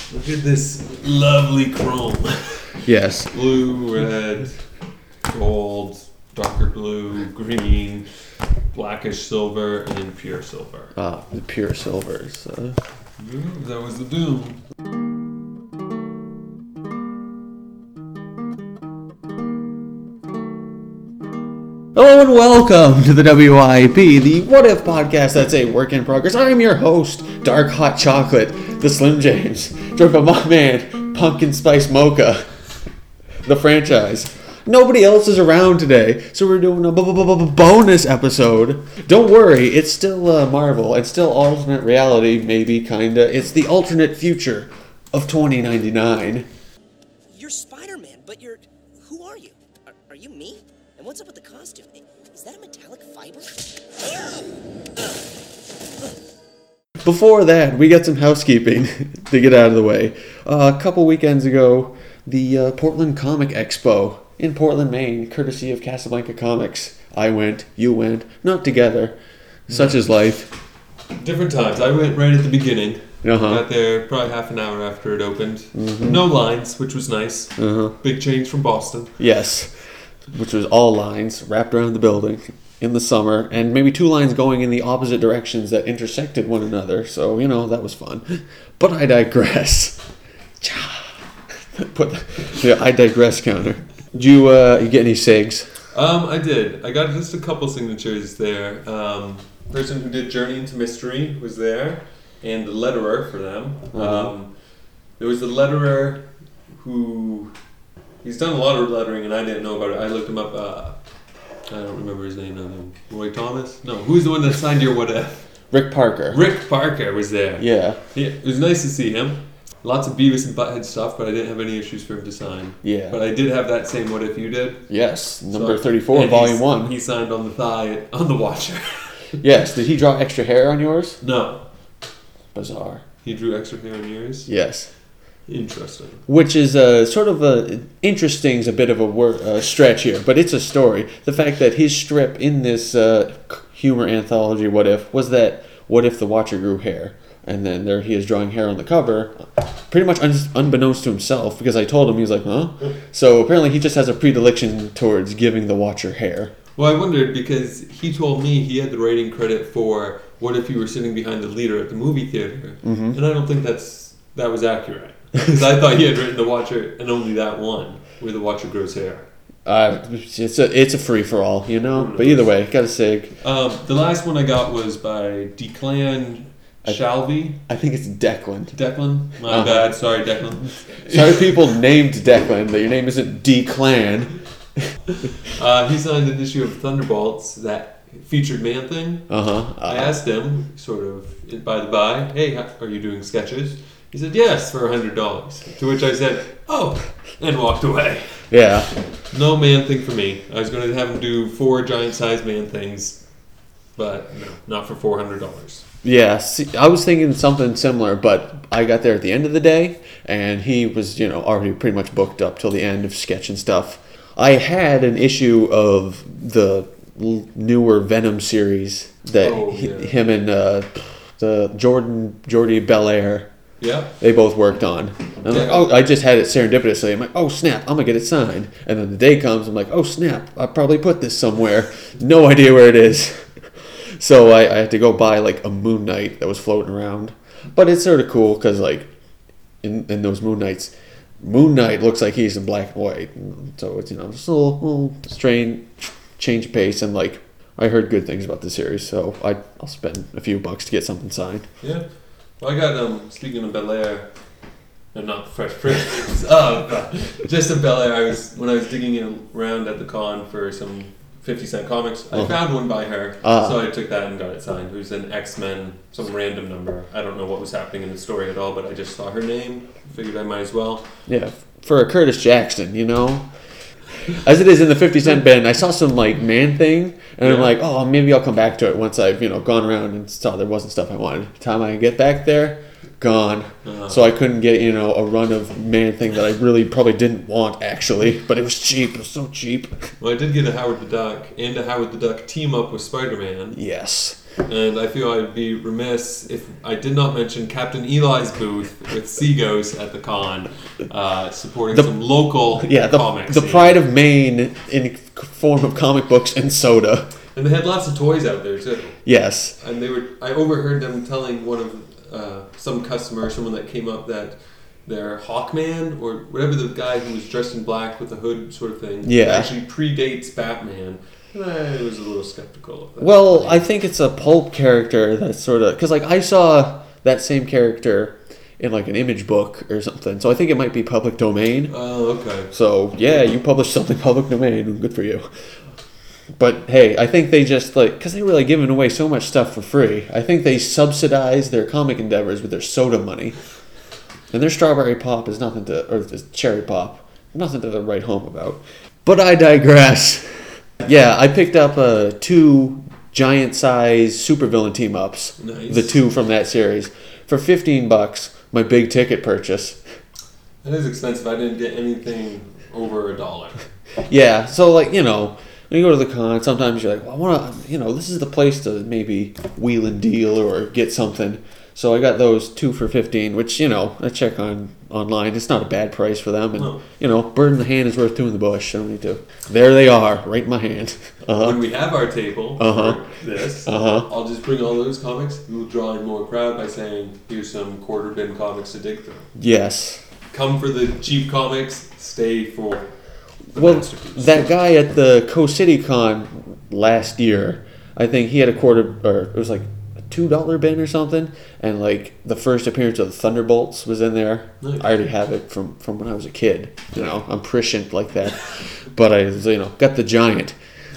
Look at this lovely chrome. Yes. Blue, red, gold, darker blue, green, blackish silver, and pure silver. The pure silvers. That was the doom. Hello and welcome to the WIP, the What If podcast that's a work in progress. I'm your host, Dark Hot Chocolate, the Slim James, joined by my man, Pumpkin Spice Mocha, the franchise. Nobody else is around today, so we're doing a bonus episode. Don't worry, it's still Marvel. It's still alternate reality, maybe, kinda. It's the alternate future of 2099. You're Spider-Man, but who are you? Are you me? And what's up with the costume? Is that a metallic fiber? Before that, we got some housekeeping to get out of the way. A couple weekends ago, the Portland Comic Expo in Portland, Maine, courtesy of Casablanca Comics. I went, you went, not together. Such is life. Different times. I went right at the beginning. Uh-huh. Got there probably half an hour after it opened. Mm-hmm. No lines, which was nice. Uh-huh. Big change from Boston. Yes, which was all lines wrapped around the building in the summer, and maybe two lines going in the opposite directions that intersected one another. So, that was fun. But I digress. Put the I digress counter. Did you get any SIGs? I did. I got just a couple signatures there. Person who did Journey into Mystery was there, and the letterer for them. Uh-huh. There was the letterer who... He's done a lot of lettering, and I didn't know about it. I looked him up. I don't remember his name now. Roy Thomas? No, who's the one that signed your What If? Rick Parker. Rick Parker was there. Yeah. It was nice to see him. Lots of Beavis and Butthead stuff, but I didn't have any issues for him to sign. Yeah. But I did have that same What If you did. Yes, number 34, volume 1. He signed on the thigh on the Watcher. Yes, did he draw extra hair on yours? No. Bizarre. He drew extra hair on yours? Yes. Interesting. Which is sort of interesting is a bit of a stretch here, but it's a story. The fact that his strip in this humor anthology, What If, was that what if the Watcher grew hair? And then there he is drawing hair on the cover, pretty much unbeknownst to himself, because I told him, he's like, huh? So apparently he just has a predilection towards giving the Watcher hair. Well, I wondered, because he told me he had the writing credit for What If You Were Sitting Behind the Leader at the movie theater. Mm-hmm. And I don't think that was accurate. Because I thought he had written the Watcher and only that one, where the Watcher grows hair. It's a free-for-all, But either way, got a SIG. The last one I got was by Declan Shalvey. I think it's Declan. Declan? My bad. Sorry, Declan. Sorry, people named Declan, but your name isn't D-Clan. He signed an issue of Thunderbolts that featured Man-Thing. I asked him, sort of by the by, hey, are you doing sketches? He said, yes, for $100. To which I said, oh, and walked away. Yeah. No Man-Thing for me. I was going to have him do 4 giant-sized Man-Things, but no, not for $400. Yeah, see, I was thinking something similar, but I got there at the end of the day, and he was, already pretty much booked up till the end of sketch and stuff. I had an issue of the newer Venom series that him and the Jordi Belair. Yeah. They both worked on. I'm like, I just had it serendipitously. I'm like, oh snap, I'm gonna get it signed. And then the day comes, I'm like, oh snap, I probably put this somewhere. No idea where it is. So I had to go buy like a Moon Knight that was floating around. But it's sort of cool because like in those Moon Knights, Moon Knight looks like he's in black and white. So it's just a little strange change pace, and like I heard good things about the series, so I'll spend a few bucks to get something signed. Yeah. Well, I got, speaking of Bel-Air, no, not the Fresh Prince, just in Bel-Air, when I was digging around at the con for some 50-cent comics, I found one by her, so I took that and got it signed. It was an X-Men, some random number. I don't know what was happening in the story at all, but I just saw her name, figured I might as well. Yeah, for a Curtis Jackson, As it is in the 50-cent bin, I saw some like Man-Thing, and I'm like, oh, maybe I'll come back to it once I've gone around and saw there wasn't stuff I wanted. By the time I get back there, gone. So I couldn't get a run of Man-Thing that I really probably didn't want actually, but it was cheap. It was so cheap. Well, I did get a Howard the Duck and a Howard the Duck team up with Spider-Man. Yes. And I feel I'd be remiss if I did not mention Captain Eli's booth with Seaghost at the con, supporting some local comics. The pride of Maine in form of comic books and soda. And they had lots of toys out there too. Yes. And I overheard them telling one of some customer, someone that came up, that their Hawkman, or whatever, the guy who was dressed in black with the hood sort of thing, actually predates Batman. And I was a little skeptical of that. Well, I think it's a pulp character that's sort of... Because, like, I saw that same character in, like, an image book or something. So I think it might be public domain. Oh, okay. So, yeah, you published something public domain. Good for you. But, hey, I think they just, like... Because they were, like, giving away so much stuff for free. I think they subsidize their comic endeavors with their soda money. And their strawberry pop is nothing to... Or the cherry pop. Nothing to write home about. But I digress. Yeah, I picked up 2 giant-size supervillain team-ups. Nice. The 2 from that series. For $15, my big ticket purchase. That is expensive. I didn't get anything over $1. Yeah, so, like, you know, when you go to the con, sometimes you're like, well, I want to, you know, this is the place to maybe wheel and deal or get something. So I got those 2 for $15, which, you know, I check online. It's not a bad price for them. And, you know, bird in the hand is worth 2 in the bush. I don't need to. There they are, right in my hand. When we have our table for this, I'll just bring all those comics. We'll draw in more crowd by saying, here's some quarter bin comics to dig through. Yes. Come for the cheap comics, stay for the masterpiece. That guy at the Coast City Con last year, I think he had it was like $2 bin or something, and like the first appearance of the Thunderbolts was in there. Nice. I already have it from when I was a kid. You know, I'm prescient like that. But I, you know, got the giant.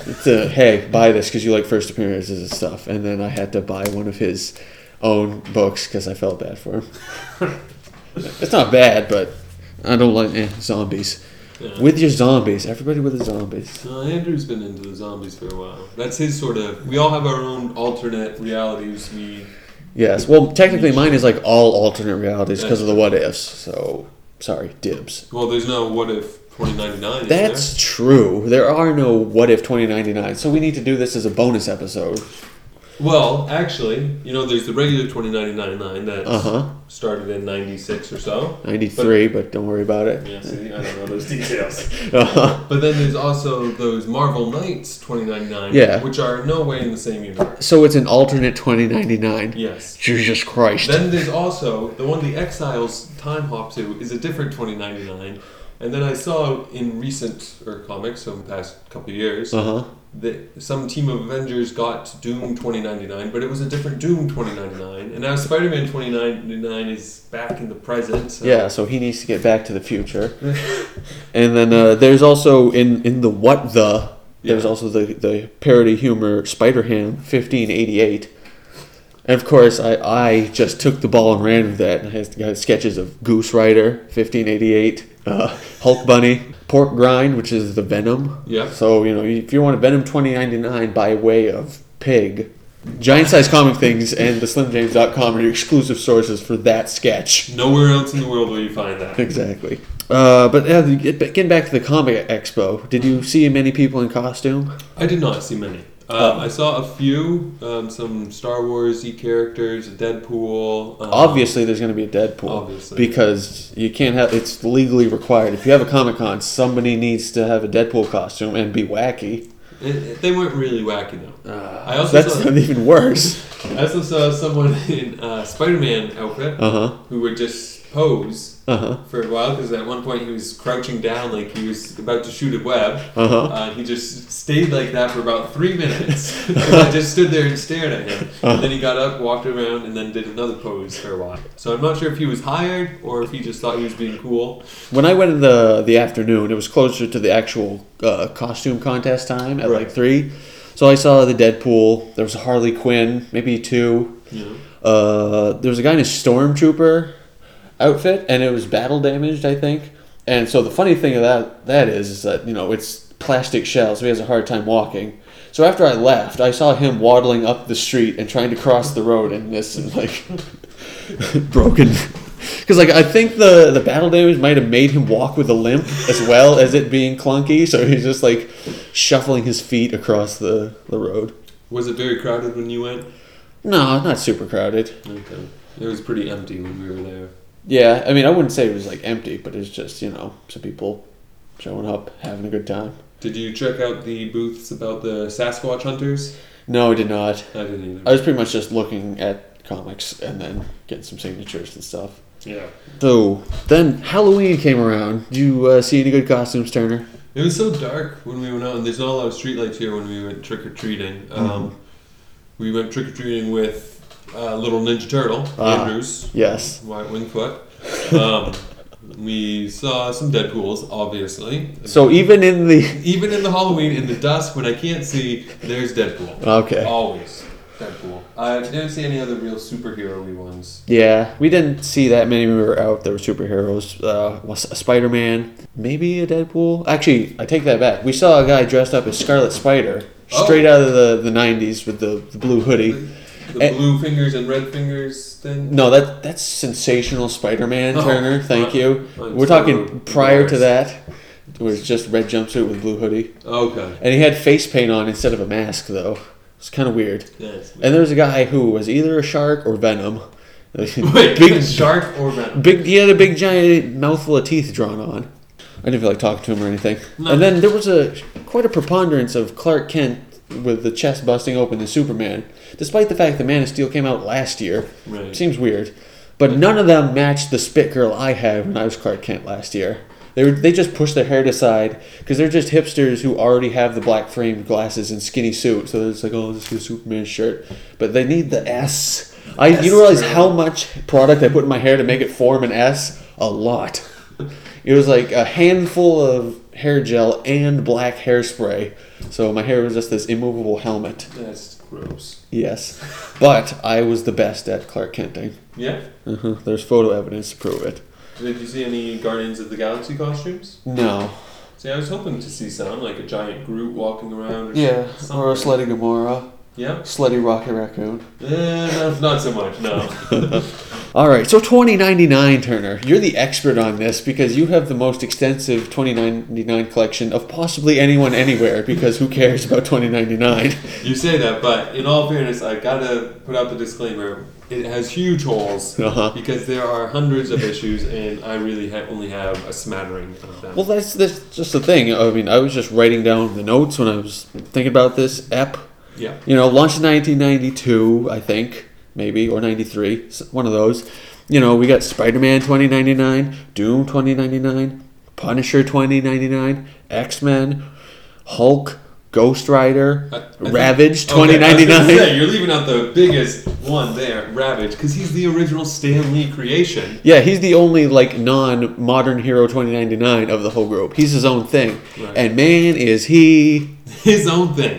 Hey, buy this because you like first appearances and stuff. And then I had to buy one of his own books because I felt bad for him. It's not bad, but I don't like zombies. Yeah. With your zombies. Everybody with the zombies. Andrew's been into the zombies for a while. That's his sort of... We all have our own alternate realities. Yes. Well, technically mine is like all alternate realities because of the what ifs. So, sorry, dibs. Well, there's no what if 2099, That's true. There are no what if 2099. So we need to do this as a bonus episode. Well, actually, you know, there's the regular 2099 that started in 96 or so. 93, but don't worry about it. Yeah, see, I don't know those details. But then there's also those Marvel Knights 2099, which are no way in the same universe. So it's an alternate 2099. Yes. Jesus Christ. Then there's also the one the Exiles time hop to is a different 2099. And then I saw in recent comics, so in the past couple of years, that some team of Avengers got Doom 2099, but it was a different Doom 2099. And now Spider-Man 2099 is back in the present. So. Yeah, so he needs to get back to the future. And then there's also, in the What The, there's also the parody humor Spider-Ham 1588. And of course, I just took the ball and ran with that. I had sketches of Goose Rider 1588. Hulk Bunny, Pork Grind, which is the Venom. Yeah. So, you know, if you want a Venom 2099 by way of Pig, Giant Size Comic Things and the SlimJames.com are your exclusive sources for that sketch. Nowhere else in the world will you find that. Exactly. But getting back to the Comic Expo, did you see many people in costume? I did not see many. I saw a few, some Star Wars-y characters, a Deadpool. Obviously, there's going to be a Deadpool. Obviously. Because you can't have... It's legally required. If you have a Comic-Con, somebody needs to have a Deadpool costume and be wacky. They weren't really wacky, though. That's even worse. I also saw someone in a Spider-Man outfit who would just pose for a while, because at one point he was crouching down like he was about to shoot a web. He just stayed like that for about 3 minutes. I just stood there and stared at him. And then he got up, walked around, and then did another pose for a while. So I'm not sure if he was hired or if he just thought he was being cool. When I went in the afternoon, it was closer to the actual costume contest time at like 3. So I saw the Deadpool. There was a Harley Quinn, maybe 2. Yeah. There was a guy in a Stormtrooper outfit, and it was battle damaged, I think. And so the funny thing of that is that, you know, it's plastic shell, so he has a hard time walking. So after I left, I saw him waddling up the street and trying to cross the road in this, like, broken. Because, like, I think the battle damage might have made him walk with a limp as well as it being clunky, so he's just, like, shuffling his feet across the road. Was it very crowded when you went? No, not super crowded. Okay. It was pretty empty when we were there. Yeah, I mean, I wouldn't say it was like empty, but it's just, some people showing up, having a good time. Did you check out the booths about the Sasquatch hunters? No, I did not. I didn't either. I was pretty much just looking at comics and then getting some signatures and stuff. Yeah. So, then Halloween came around. Did you see any good costumes, Turner? It was so dark when we went out, and there's not a lot of streetlights here when we went trick-or-treating. We went trick-or-treating with Little Ninja Turtle, Andrews. Yes. White Wingfoot. We saw some Deadpools, obviously. So even in the Halloween, in the dusk, when I can't see, there's Deadpool. Okay. Always Deadpool. I didn't see any other real superhero-y ones. Yeah, we didn't see that many when we were out. There were superheroes. A Spider-Man, maybe a Deadpool. Actually, I take that back. We saw a guy dressed up as Scarlet Spider, straight out of the 90s with the blue hoodie. The blue fingers and red fingers thing? No, that's Sensational Spider-Man, Turner. Thank you. We're so talking prior to that. It was just red jumpsuit with blue hoodie. Okay. And he had face paint on instead of a mask, though. It's kind of weird. Yeah, it's weird. And there was a guy who was either a shark or Venom. Wait, big shark or Venom? He had a big giant mouthful of teeth drawn on. I didn't feel like talking to him or anything. No. And then there was quite a preponderance of Clark Kent with the chest busting open to Superman, despite the fact that Man of Steel came out last year. Right. Seems weird. But none of them matched the spit girl I had when I was Clark Kent last year. They just pushed their hair aside because they're just hipsters who already have the black framed glasses and skinny suit. So it's like, oh, this is a Superman shirt. But they need the S. You don't realize how much product I put in my hair to make it form an S? A lot. It was like a handful of hair gel and black hairspray. So my hair was just this immovable helmet. That's gross. Yes. But I was the best at Clark Kenting. Yeah? There's photo evidence to prove it. Did you see any Guardians of the Galaxy costumes? No. See, I was hoping to see some, like a giant Groot walking around. Yeah, something. or a Slutty Gamora. Yeah? Slutty Rocket Raccoon. Not so much, no. All right, so 2099, Turner. You're the expert on this because you have the most extensive 2099 collection of possibly anyone anywhere because who cares about 2099? You say that, but in all fairness, I gotta put out the disclaimer. It has huge holes because there are hundreds of issues, and I really only have a smattering of them. Well, that's just the thing. I mean, I was just writing down the notes when I was thinking about this ep. Yeah. Launched in 1992, I think, maybe, or 93, one of those. We got Spider-Man 2099, Doom 2099, Punisher 2099, X-Men, Hulk, Ghost Rider, Ravage 2099. Okay, you're leaving out the biggest one there, Ravage, because he's the original Stan Lee creation. Yeah, he's the only non-modern hero 2099 of the whole group. He's his own thing, right. And man, is he his own thing.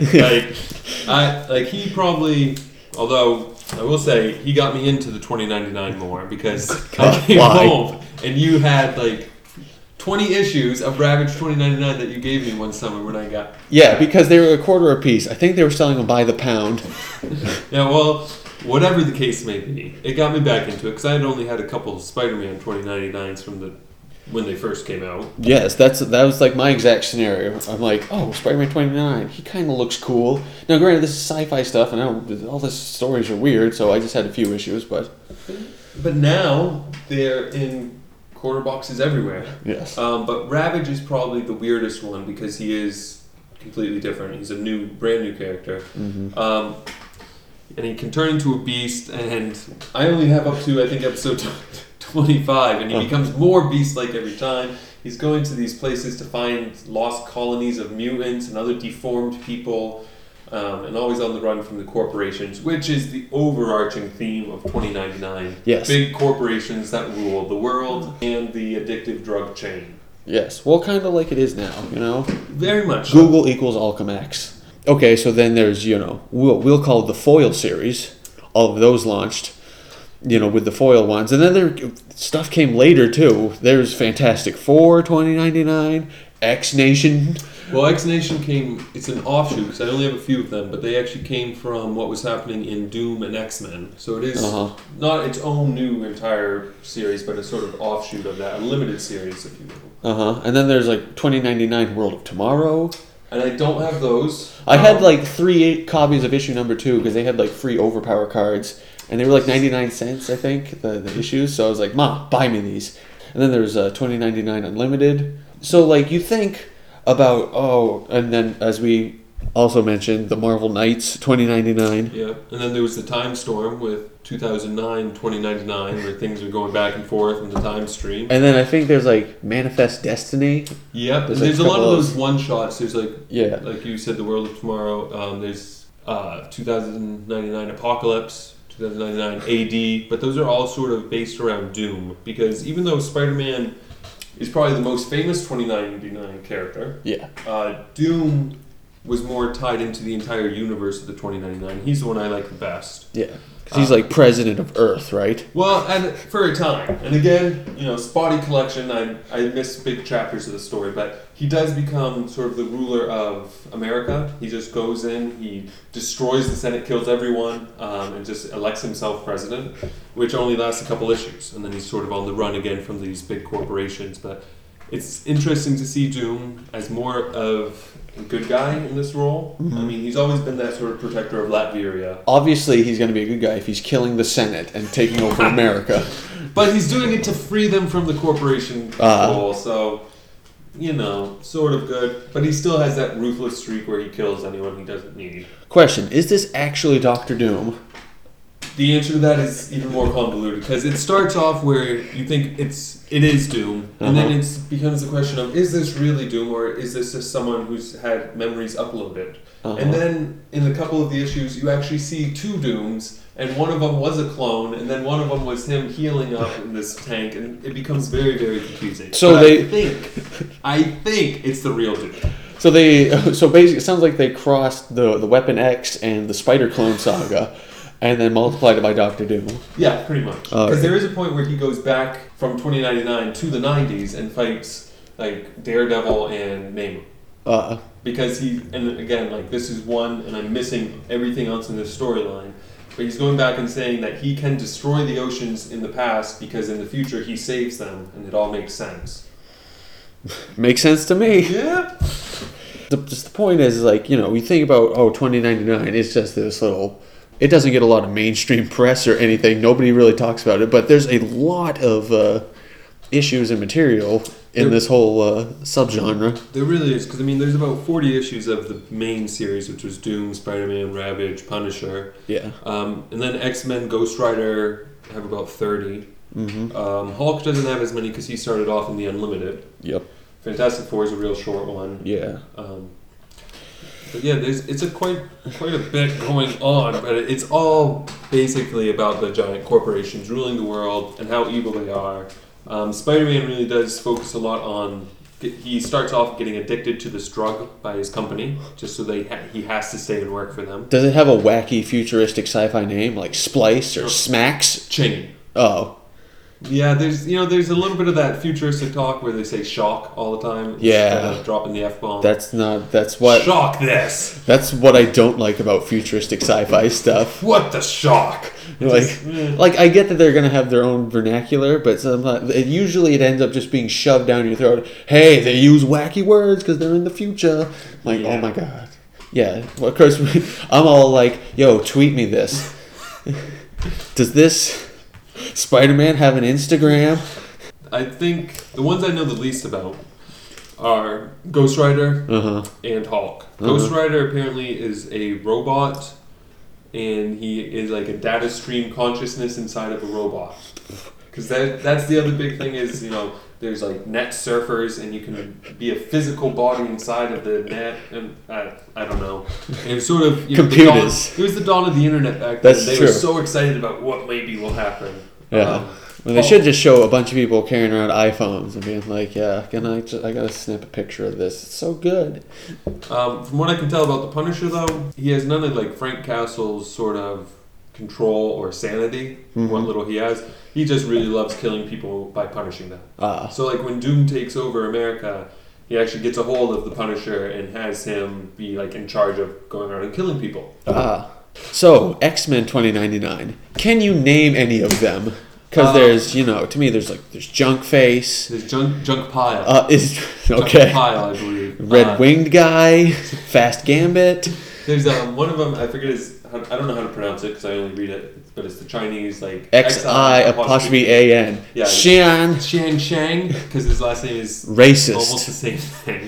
He probably, although I will say he got me into the 2099 more because I came home and you had 20 issues of Ravage 2099 that you gave me one summer when I got... Yeah, because they were $0.25 a piece. I think they were selling them by the pound. Yeah, well, whatever the case may be, it got me back into it because I had only had a couple of Spider-Man 2099s from when they first came out. Yes, that was my exact scenario. I'm like, oh, Spider-Man 2099, he kind of looks cool. Now, granted, this is sci-fi stuff, and all the stories are weird, so I just had a few issues, but... But now, they're in... quarter boxes everywhere. Yes. But Ravage is probably the weirdest one because he is completely different. He's a brand new character. Mm-hmm. And he can turn into a beast, and I only have up to, I think, episode 25, and he becomes more beast-like every time. He's going to these places to find lost colonies of mutants and other deformed people, and always on the run from the corporations, which is the overarching theme of 2099. Yes. Big corporations that rule the world and the addictive drug chain. Yes. Well, kind of like it is now, Very much. Google equals Alchemax. Okay, so then there's, we'll call it the Foil series. All of those launched, with the Foil ones. And then stuff came later, too. There's Fantastic Four 2099, X-Nation. Well, X-Nation it's an offshoot, because I only have a few of them, but they actually came from what was happening in Doom and X-Men. So it is not its own new entire series, but a sort of offshoot of that, a limited series, if you will. And then there's 2099 World of Tomorrow. and I don't have those. I had like 3 copies of issue number 2 because they had like free Overpower cards, and they were like 99 cents, I think, the issues. So I was like, "Ma, buy me these." And then there's $20.99 unlimited. So like you think about and then as we also mentioned, the Marvel Knights $20.99. Yeah, and then there was the Time Storm with 2009 $20.99, where things are going back and forth in the time stream. And then I think there's like Manifest Destiny. Yep, there's a lot of those one shots. There's like you said, the World of Tomorrow. There's 2099 Apocalypse, 2099 AD, but those are all sort of based around Doom, because even though Spider-Man is probably the most famous 2099 character, Doom was more tied into the entire universe of the 2099. He's the one I like the best. Yeah, because he's like president of Earth, right? Well, and for a time. And again, spotty collection. I missed big chapters of the story, but he does become sort of the ruler of America. He just goes in, he destroys the Senate, kills everyone, and just elects himself president, which only lasts a couple issues. And then he's sort of on the run again from these big corporations. But it's interesting to see Doom as more of a good guy in this role. Mm-hmm. I mean, he's always been that sort of protector of Latveria. Obviously, he's going to be a good guy if he's killing the Senate and taking over America. But he's doing it to free them from the corporation control, so, sort of good. But he still has that ruthless streak where he kills anyone he doesn't need. Question, is this actually Dr. Doom? The answer to that is even more convoluted, because it starts off where you think it is Doom, and then it becomes the question of, is this really Doom, or is this just someone who's had memories uploaded? And then in a couple of the issues, you actually see 2 Dooms, and one of them was a clone, and then one of them was him healing up in this tank, and it becomes very, very confusing. So but I think it's the real Doom. So basically, it sounds like they crossed the Weapon X and the Spider Clone saga, and then multiplied it by Dr. Doom. Yeah, pretty much. Because there is a point where he goes back from 2099 to the 90s and fights like Daredevil and Namor. Because and again, like, this is one, and I'm missing everything else in this storyline. But he's going back and saying that he can destroy the oceans in the past because in the future he saves them, and it all makes sense. Makes sense to me. Yeah. The point is, like, we think about 2099. It's just this little. It doesn't get a lot of mainstream press or anything. Nobody really talks about it, but there's a lot of issues and material in this whole subgenre. There really is, because there's about 40 issues of the main series, which was Doom, Spider-Man, Ravage, Punisher. Yeah. And then X-Men, Ghost Rider have about 30. Mm-hmm. Hulk doesn't have as many because he started off in the Unlimited. Yep. Fantastic Four is a real short one. Yeah. But yeah, it's quite a bit going on, but it's all basically about the giant corporations ruling the world and how evil they are. Spider-Man really does focus a lot on. He starts off getting addicted to this drug by his company, just so he has to stay and work for them. Does it have a wacky, futuristic sci-fi name like Splice or Smacks? Chain. Oh. Yeah, there's a little bit of that futuristic talk where they say shock all the time. Yeah. Dropping the F-bomb. That's what... Shock this! That's what I don't like about futuristic sci-fi stuff. What the shock? Like I get that they're going to have their own vernacular, but usually it ends up just being shoved down your throat. Hey, they use wacky words because they're in the future. Oh my god. Yeah, well, of course, I'm all like, yo, tweet me this. Does this... Spider-Man have an Instagram? I think the ones I know the least about are Ghost Rider and Hulk. Ghost Rider apparently is a robot, and he is like a data stream consciousness inside of a robot. Because that's the other big thing is, there's like net surfers, and you can be a physical body inside of the net, and I don't know. And it's sort of computers. It was the dawn of the internet back then. They were so excited about what maybe will happen. Yeah. They should just show a bunch of people carrying around iPhones and being like, "Yeah, I gotta snap a picture of this. It's so good." From what I can tell about the Punisher, though, he has none of like Frank Castle's sort of control or sanity. What little he has, he just really loves killing people by punishing them. So like when Doom takes over America, he actually gets a hold of the Punisher and has him be like in charge of going around and killing people. So X-Men 2099. Can you name any of them? Because there's, to me, there's Junk Face. There's Junk Pile. Okay. Junk Pile, I believe. Red Winged Guy, Fast Gambit. There's one of them, I forget I don't know how to pronounce it because I only read it, but it's the Chinese, like... XI''AN. Yeah. Xian. Xian Shang, because his last name is... Racist. Almost the same thing.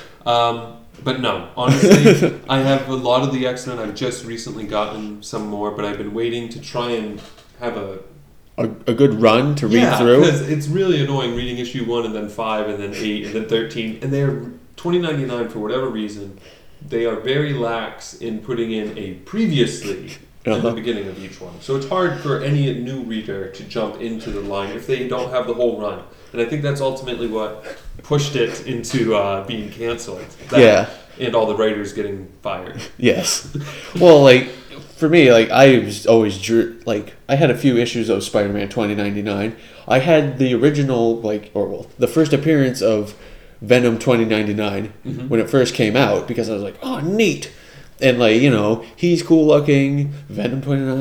But no, honestly, I have a lot of the X-Men. I've just recently gotten some more, but I've been waiting to try and have a good run to read through. Because it's really annoying reading issue 1 and then 5 and then 8 and then 13. And they're $20.99 for whatever reason. They are very lax in putting in a previously in the beginning of each one. So it's hard for any new reader to jump into the line if they don't have the whole run. And I think that's ultimately what pushed it into being canceled. And all the writers getting fired. Yes. Well, like, for me, like, I was always drew, like, I had a few issues of Spider-Man 2099. I had the original, like, the first appearance of Venom 2099 when it first came out, because I was like, oh, neat. And, like, you know, he's cool looking. Venom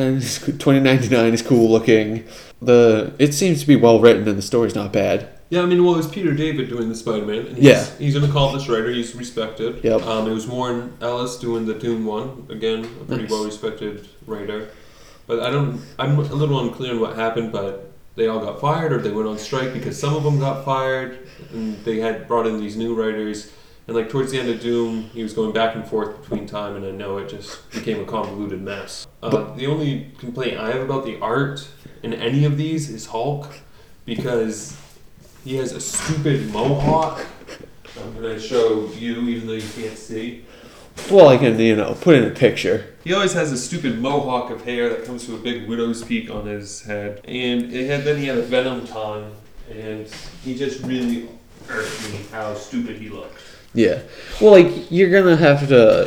2099 is cool looking. It seems to be well written and the story's not bad. Yeah, I mean, well, it was Peter David doing the Spider-Man. And he's an accomplished writer. He's respected. Yep. It was Warren Ellis doing the Doom one. Again, a pretty well-respected writer. But I'm a little unclear on what happened, but they all got fired or they went on strike because some of them got fired and they had brought in these new writers. And, like, towards the end of Doom, he was going back and forth between time, and I know it just became a convoluted mess. The only complaint I have about the art in any of these is Hulk, because he has a stupid mohawk. I'm going to show you, even though you can't see. Well, I can, put in a picture. He always has a stupid mohawk of hair that comes to a big widow's peak on his head. And then he had a Venom tongue, and he just really irked me how stupid he looked. Yeah. Well, like, you're going to have to,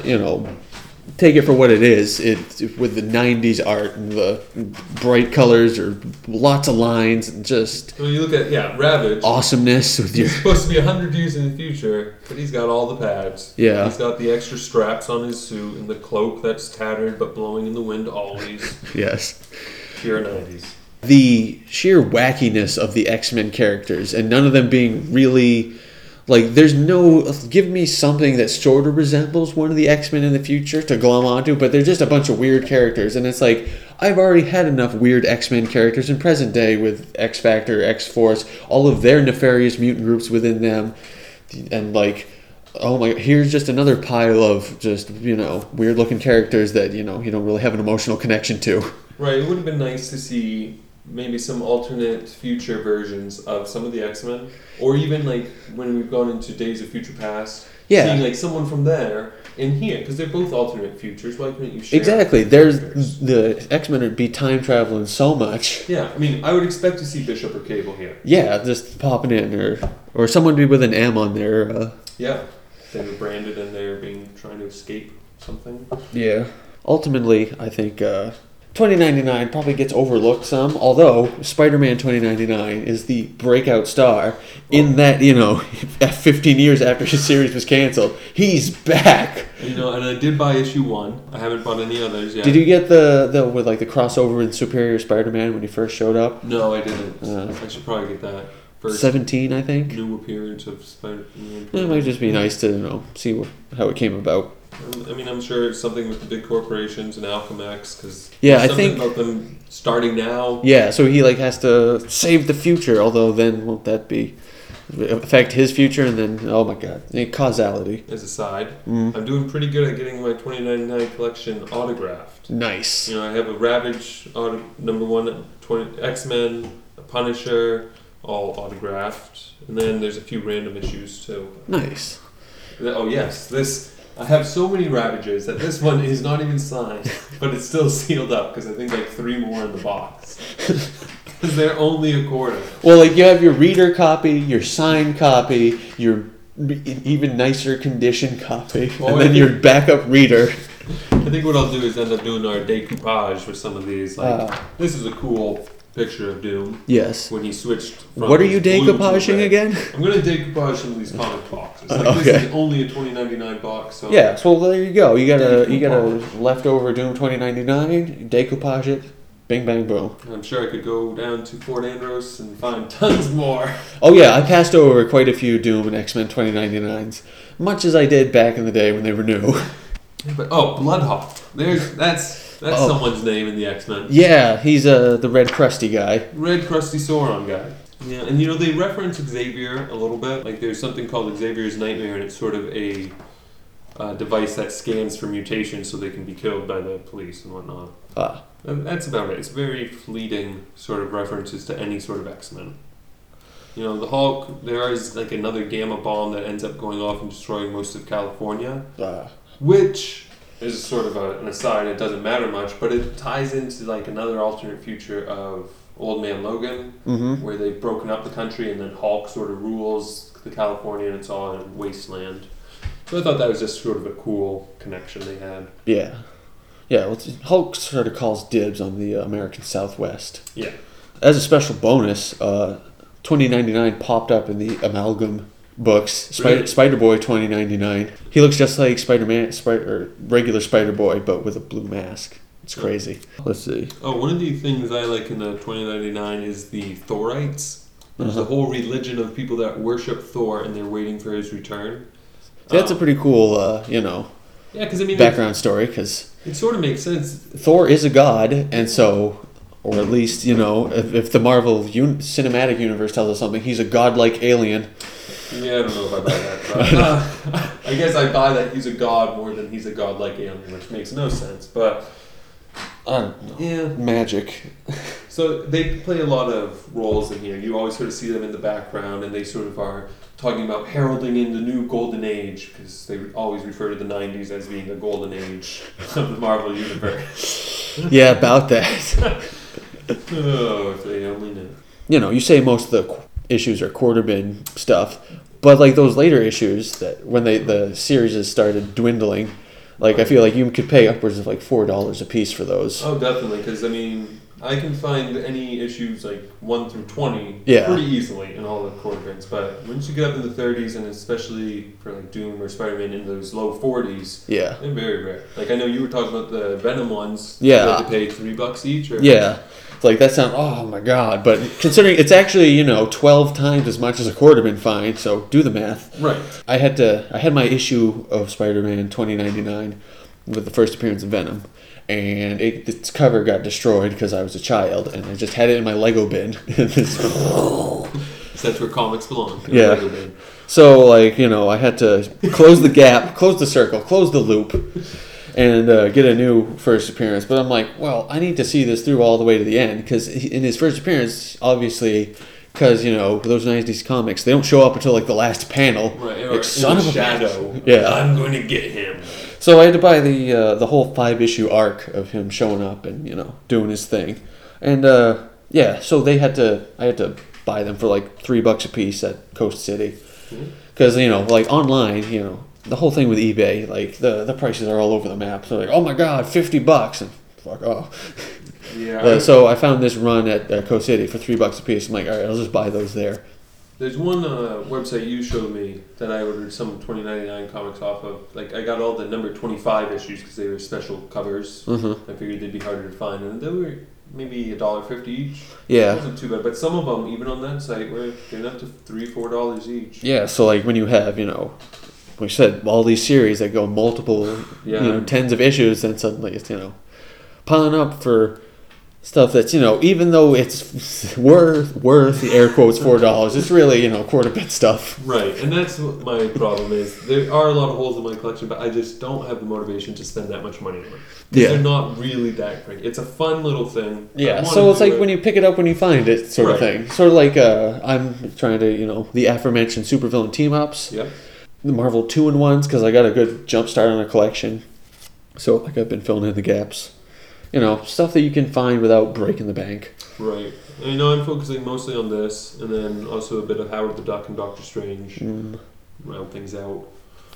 take it for what it is. With the 90s art and the bright colors or lots of lines and just... When you look at, Ravage. Awesomeness. He's supposed to be 100 years in the future, but he's got all the pads. Yeah. He's got the extra straps on his suit and the cloak that's tattered but blowing in the wind always. Yes. Pure 90s. The sheer wackiness of the X-Men characters and none of them being really... Like, there's no... Give me something that sort of resembles one of the X-Men in the future to glom onto, but they're just a bunch of weird characters. And it's like, I've already had enough weird X-Men characters in present day with X-Factor, X-Force, all of their nefarious mutant groups within them. And, like, oh my... Here's just another pile of just, weird-looking characters that, you don't really have an emotional connection to. Right. It would have been nice to see... maybe some alternate future versions of some of the X-Men, or even like when we've gone into Days of Future Past, seeing like someone from there in here, because they're both alternate futures. Why couldn't you share? Exactly. There's the X-Men would be time traveling so much. Yeah, I mean, I would expect to see Bishop or Cable here. Yeah, just popping in, or someone be with an M on there. Yeah, they were branded and they're trying to escape something. Yeah. Ultimately, I think 2099 probably gets overlooked some, although Spider-Man 2099 is the breakout star in that, 15 years after his series was canceled, he's back. And I did buy issue 1. I haven't bought any others yet. Did you get the with like the crossover with Superior Spider-Man when he first showed up? No, I didn't. I should probably get that. First 17, I think. New appearance of Spider-Man. It might just be nice to see how it came about. I mean, I'm sure it's something with the big corporations and Alchemax, because I think about them starting now. Yeah, so he has to save the future. Although then won't that affect his future? And then oh my god, causality. As a side, I'm doing pretty good at getting my 2099 collection autographed. Nice. I have a Ravage number 1, X-Men, a Punisher, all autographed, and then there's a few random issues too. Nice. Oh yes, I have so many Ravages that this one is not even signed, but it's still sealed up because I think like 3 more in the box. Because they're only a quarter. Well, like you have your reader copy, your signed copy, your even nicer condition copy, and then your backup reader. I think what I'll do is end up doing our decoupage with some of these. This is a cool picture of Doom. Yes. When he switched from... What are you decoupaging again? I'm going to decoupage some of these comic boxes. Okay. This is only a $20.99 box. So yeah, so there you go. You got a leftover Doom 2099, decoupage it, Bing, bang, boom. I'm sure I could go down to Fort Andros and find tons more. Oh yeah, I passed over quite a few Doom and X-Men 2099s, much as I did back in the day when they were new. But Bloodhawk. That's someone's name in the X-Men. Yeah, he's the red crusty guy. Red crusty Sauron guy. Yeah, and they reference Xavier a little bit. Like there's something called Xavier's Nightmare, and it's sort of a device that scans for mutations so they can be killed by the police and whatnot. That's about it. It's very fleeting sort of references to any sort of X-Men. The Hulk, there is like another gamma bomb that ends up going off and destroying most of California, which is sort of an aside. It doesn't matter much, but it ties into like another alternate future of Old Man Logan, where they've broken up the country and then Hulk sort of rules the California and it's all a wasteland. So I thought that was just sort of a cool connection they had. Yeah. Yeah, well, Hulk sort of calls dibs on the American Southwest. Yeah. As a special bonus, 2099 popped up in the Amalgam books. Really? Spider-Boy 2099. He looks just like Spider-Man, or regular Spider-Boy, but with a blue mask. It's crazy. Let's see. Oh, one of the things I like in the 2099 is the Thorites. There's a whole religion of people that worship Thor and they're waiting for his return. So that's a pretty cool, yeah, because background story, because it sort of makes sense. Thor is a god, and so, or at least, if the Marvel cinematic universe tells us something, he's a godlike alien. Yeah, I don't know if I buy that. But, I guess I buy that he's a god more than he's a godlike alien, which makes no sense. But I don't know. Yeah, magic. So they play a lot of roles in here. You always sort of see them in the background, and they sort of are talking about heralding in the new golden age, because they always refer to the 90s as being the golden age of the Marvel Universe. Yeah, about that. Oh, if they only knew. You say most of the issues are quarter bin stuff, but like those later issues that when the series has started dwindling, like I feel like you could pay upwards of like $4 a piece for those. Oh, definitely, because I can find any issues like 1 through 20 Yeah. pretty easily in all the quarter bins. But once you get up in the 30s, and especially for like Doom or Spider-Man in those low 40s, Yeah. they're very rare. Like I know you were talking about the Venom ones. Yeah. You had to pay $3 each. Or? Yeah. It's like that sounds. Oh my god! But considering it's actually 12 times as much as a quarter bin fine, so do the math. Right. I had my issue of Spider-Man 2099 with the first appearance of Venom. And its cover got destroyed because I was a child, and I just had it in my Lego bin. So that's where comics belong. In Yeah. the Lego bin. So, I had to close the gap, close the circle, close the loop, and get a new first appearance. But I'm like, well, I need to see this through all the way to the end, because in his first appearance, obviously, because, those 90s comics, they don't show up until, like, the last panel. Right. Or Like, son of a shadow. Yeah. I'm going to get him. So I had to buy the whole 5-issue arc of him showing up and doing his thing, and so I had to buy them for like $3 a piece at Coast City, because like online the whole thing with eBay, like the prices are all over the map. So like, oh my god, $50 and fuck off. Yeah. So I found this run at Coast City for $3 a piece. I'm like, all right, I'll just buy those there. There's one website you showed me that I ordered some 2099 comics off of. Like, I got all the number 25 issues because they were special covers. Mm-hmm. I figured they'd be harder to find, and they were maybe $1.50 each. Yeah. It wasn't too bad, but some of them, even on that site, were getting up to $3-4 each. Yeah, so like when you have, we said all these series that go multiple, tens of issues, then suddenly it's, piling up for stuff that's, even though it's worth the air quotes $4, it's really, quarter bit stuff. Right, and that's what my problem is. There are a lot of holes in my collection, but I just don't have the motivation to spend that much money on them. Yeah. They're not really that great. It's a fun little thing. Yeah, so it's like when you pick it up when you find it sort of thing. Sort of like I'm trying to, the aforementioned supervillain team-ups. Yep. The Marvel 2-in-1s, because I got a good jump start on a collection. So like I've been filling in the gaps. Stuff that you can find without breaking the bank. Right. And I'm focusing mostly on this, and then also a bit of Howard the Duck and Doctor Strange. Round things out.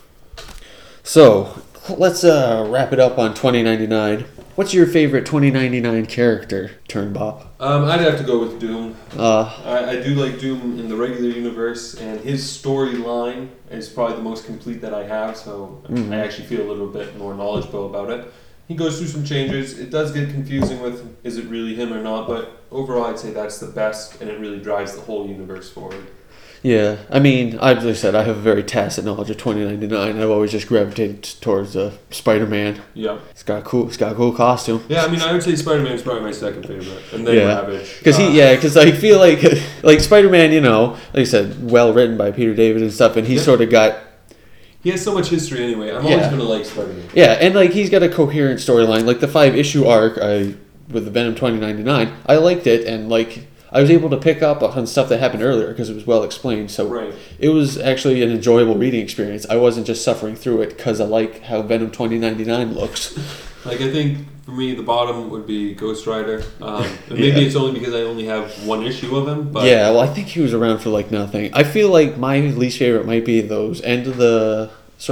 So, let's wrap it up on 2099. What's your favorite 2099 character, Turnbop? I'd have to go with Doom. Uh, I do like Doom in the regular universe, and his storyline is probably the most complete that I have, so I actually feel a little bit more knowledgeable about it. he goes through some changes. It does get confusing with is it really him or not, but overall I'd say that's the best, and it really drives the whole universe forward. Yeah, I mean, as I said, I have a very tacit knowledge of 2099. I've always just gravitated towards Spider-Man. Yeah. It's got a cool costume. Yeah, I mean, I would say Spider-Man is probably my second favorite, and then Ravage. Because I feel like Spider-Man, like you said, well written by Peter David and stuff, and he's sort of got. He has so much history anyway. I'm always going to like Spider-Man. Yeah, and he's got a coherent storyline. Like the 5-issue arc with the Venom 2099, I liked it, and I was able to pick up on stuff that happened earlier because it was well explained. So It was actually an enjoyable reading experience. I wasn't just suffering through it because I like how Venom 2099 looks. I think for me the bottom would be Ghost Rider. Maybe it's only because I only have one issue of him. But yeah, well, I think he was around for nothing. I feel like my least favorite might be those end of the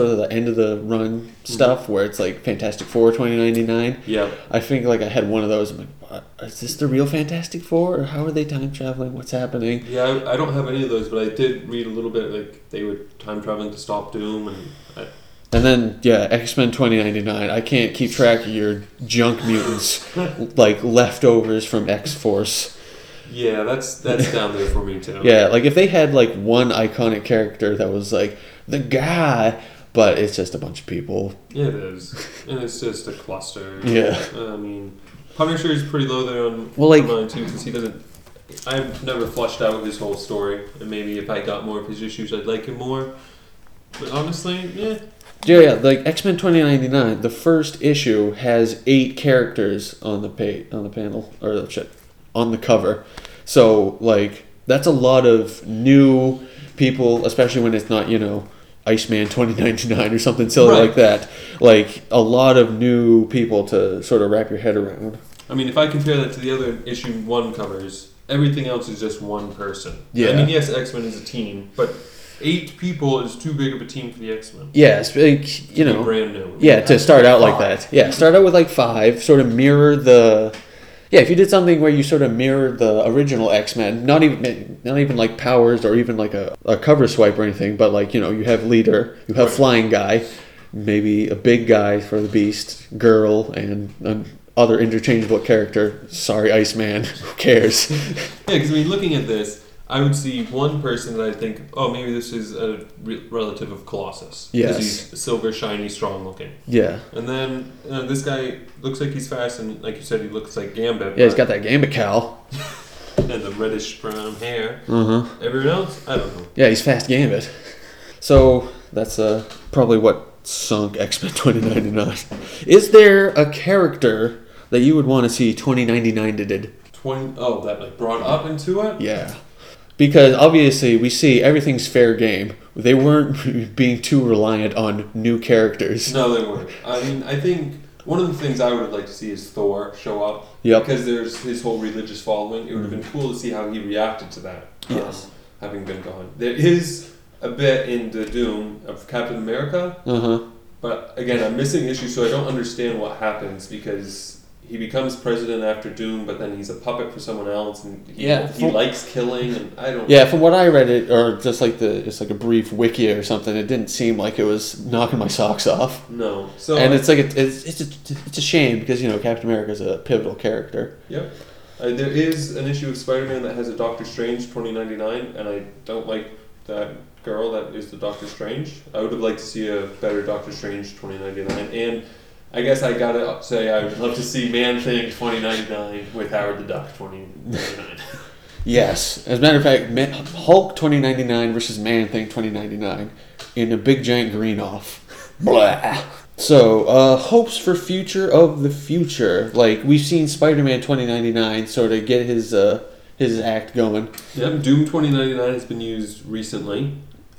run stuff where it's like Fantastic Four 2099. Yeah. I think I had one of those. I'm like, what? Is this the real Fantastic Four, or how are they time traveling? What's happening? Yeah, I don't have any of those, but I did read a little bit they were time traveling to stop Doom, and then X-Men 2099. I can't keep track of your junk mutants leftovers from X-Force. Yeah, that's down there for me too. Yeah, if they had one iconic character that was the guy. But it's just a bunch of people. Yeah, it is. And it's just a cluster. Yeah. I mean, Punisher is pretty low there on mine too, because he doesn't... I've never fleshed out his whole story, and maybe if I got more of his issues, I'd like him more. But honestly, yeah. Yeah, X-Men 2099, the first issue has 8 characters on the panel, or on the cover. So, that's a lot of new people, especially when it's not, Iceman 2099 or something silly like that. A lot of new people to sort of wrap your head around. I mean, if I compare that to the other issue 1 covers, everything else is just one person. Yeah. I mean, yes, X-Men is a team, but 8 people is too big of a team for the X-Men. Yes, brand new. Yeah, to start out like that. Yeah, start out with 5, sort of mirror the... Yeah, if you did something where you sort of mirrored the original X-Men, not even powers or even a cover swipe or anything, but you have leader, you have flying guy, maybe a big guy for the Beast, girl, and other interchangeable character. Sorry, Iceman. Who cares? Yeah, because looking at this, I would see one person that I think, oh, maybe this is a relative of Colossus. Yes. Because he's silver, shiny, strong looking. Yeah. And then this guy looks like he's fast, and like you said, he looks like Gambit. Yeah, he's got that Gambit cowl. And the reddish brown hair. Mm-hmm. Everyone else, I don't know. Yeah, he's fast Gambit. So that's probably what sunk X-Men 2099. Is there a character that you would want to see 2099 did? That brought up into it? Yeah. Because obviously we see everything's fair game. They weren't being too reliant on new characters. No, they weren't. I mean, I think one of the things I would have liked to see is Thor show up. Yep. Because there's his whole religious following. It would have been cool to see how he reacted to that. Yes. Having been gone. There is a bit in the Doom of Captain America. Uh-huh. But again, I'm missing issues, so I don't understand what happens because he becomes president after Doom, but then he's a puppet for someone else, and he likes killing, and I don't. Yeah, from what I read, or just it's a brief wiki or something. It didn't seem like it was knocking my socks off. No, so and it's a shame because Captain America is a pivotal character. Yep, there is an issue of Spider-Man that has a Doctor Strange 2099, and I don't like that girl that is the Doctor Strange. I would have liked to see a better Doctor Strange 2099, and I guess I gotta say I would love to see Man-Thing 2099 with Howard the Duck 2099. Yes. As a matter of fact, Hulk 2099 versus Man-Thing 2099 in a big giant green off. Blah. So, hopes for future of the future. We've seen Spider-Man 2099 sort of get his act going. Yep, Doom 2099 has been used recently.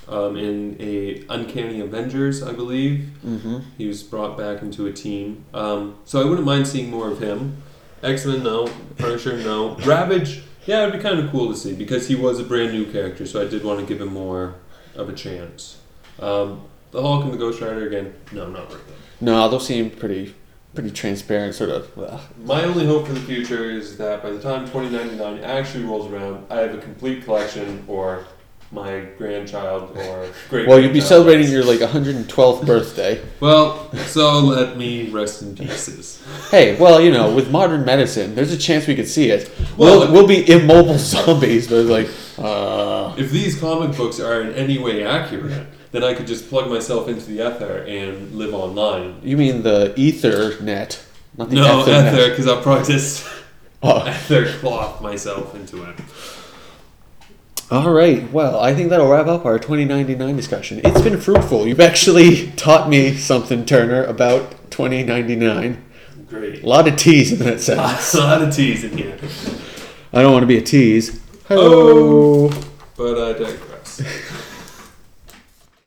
In a Uncanny Avengers, I believe. Mm-hmm. He was brought back into a team. So I wouldn't mind seeing more of him. X-Men, no. Punisher, no. Ravage, yeah, it would be kind of cool to see because he was a brand new character, so I did want to give him more of a chance. The Hulk and the Ghost Rider, again, no, not worth it. No, those seem pretty transparent, sort of. My only hope for the future is that by the time 2099 actually rolls around, I have a complete collection or my grandchild or great. Well, you'll be celebrating your 112th birthday. Well, so let me rest in pieces. Hey, well, with modern medicine, there's a chance we could see it. Well, We'll be immobile zombies, but if these comic books are in any way accurate, then I could just plug myself into the ether and live online. You mean the Ethernet, not the No, Ethernet. ether, because I'll probably just Oh. ether cloth myself into it. All right. Well, I think that'll wrap up our 2099 discussion. It's been fruitful. You've actually taught me something, Turner, about 2099. Great. A lot of T's in that sentence. A lot of T's in here. I don't want to be a tease. Hello. But I digress.